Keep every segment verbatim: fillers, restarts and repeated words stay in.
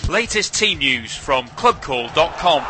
Latest team news from club call dot com.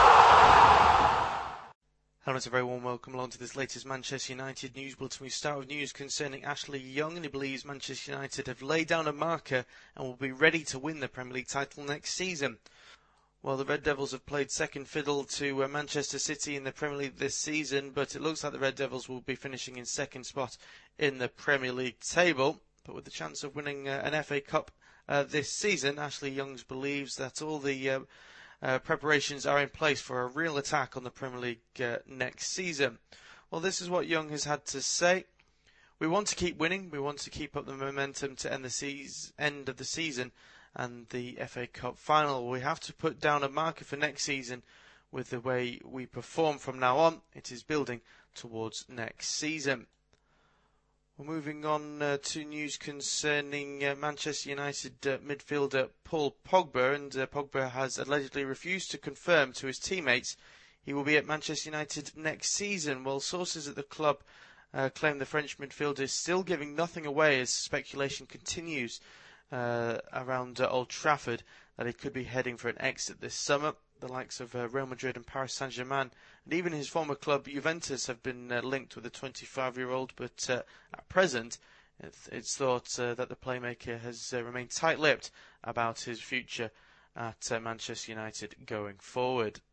Hello, it's a very warm welcome along to this latest Manchester United news bulletin. We start with news concerning Ashley Young, and he believes Manchester United have laid down a marker and will be ready to win the Premier League title next season. Well, the Red Devils have played second fiddle to uh, Manchester City in the Premier League this season, but it looks like the Red Devils will be finishing in second spot in the Premier League table. But with the chance of winning uh, an F A Cup uh, this season, Ashley Young believes that all the uh, Uh, preparations are in place for a real attack on the Premier League uh, next season. Well, this is what Young has had to say. We want to keep winning. We want to keep up the momentum to end the season, end of the season and the F A Cup final. We have to put down a marker for next season with the way we perform from now on. It is building towards next season. We're moving on uh, to news concerning uh, Manchester United uh, midfielder Paul Pogba, and uh, Pogba has allegedly refused to confirm to his teammates he will be at Manchester United next season. Well, sources at the club uh, claim the French midfielder is still giving nothing away as speculation continues uh, around uh, Old Trafford that he could be heading for an exit this summer. The likes of uh, Real Madrid and Paris Saint-Germain and even his former club Juventus have been uh, linked with the twenty-five-year-old, but uh, at present it's, it's thought uh, that the playmaker has uh, remained tight-lipped about his future at uh, Manchester United going forward.